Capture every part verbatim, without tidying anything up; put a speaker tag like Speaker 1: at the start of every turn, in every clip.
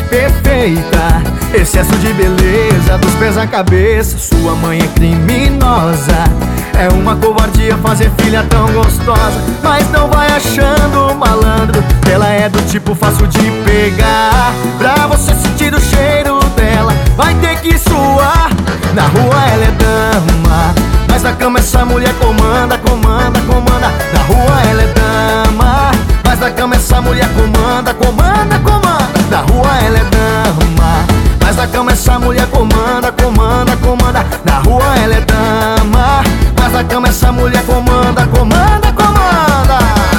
Speaker 1: perfeita, excesso de beleza, dos pés à cabeça. Sua mãe é criminosa, é uma covardia fazer filha tão gostosa. Mas não vai achando, malandro, que ela é do tipo fácil de pegar. Pra você sentir o cheiro dela, vai ter que suar. Na rua ela é dama, mas na cama essa mulher comanda, comanda, comanda. Na rua ela é dama, mas na cama essa mulher comanda, comanda, comanda. Na rua ela é dama, mas na cama essa mulher comanda, comanda, comanda. Na rua ela é dama, mas na cama essa mulher comanda, comanda, comanda.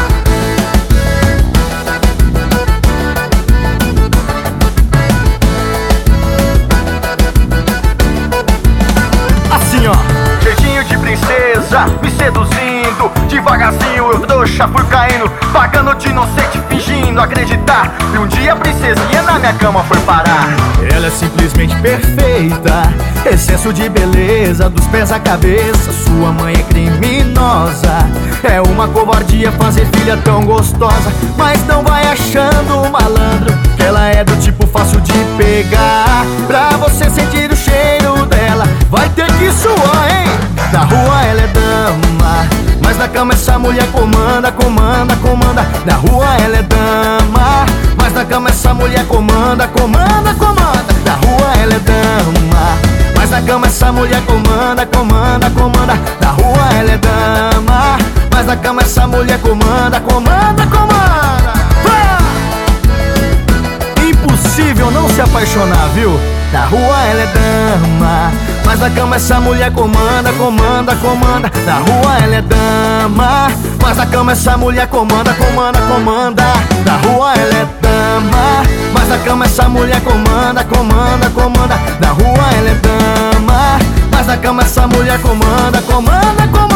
Speaker 1: Assim ó, jeitinho de princesa, me seduzindo. Devagarzinho eu trouxa, fui caindo, pagando de inocente, fingindo acreditar. E um dia a princesinha na minha cama foi parar. Ela é simplesmente perfeita, excesso de beleza, dos pés à cabeça. Sua mãe é criminosa, é uma covardia fazer filha tão gostosa. Mas não vai achando, malandro, que ela é do tipo fácil de pegar. Pra você sentir o cheiro dela, vai ter que suar, hein? Na rua ela é dama, mas na cama essa mulher comanda, comanda, comanda. Na rua ela é dama, mas na cama essa mulher comanda, comanda, comanda. Na rua ela é dama, mas na cama essa mulher comanda, comanda, comanda. Na rua ela é dama, mas na cama essa mulher comanda, comanda, comanda. Ah! Impossível não se apaixonar, viu? Na rua ela é dama, mas na cama essa mulher comanda, comanda, comanda. Na rua ela é dama, mas na cama essa mulher comanda, comanda, comanda. Na rua ela é dama, mas na cama essa mulher comanda, comanda, comanda. Na rua ela é dama, mas na cama essa mulher comanda, comanda, comanda.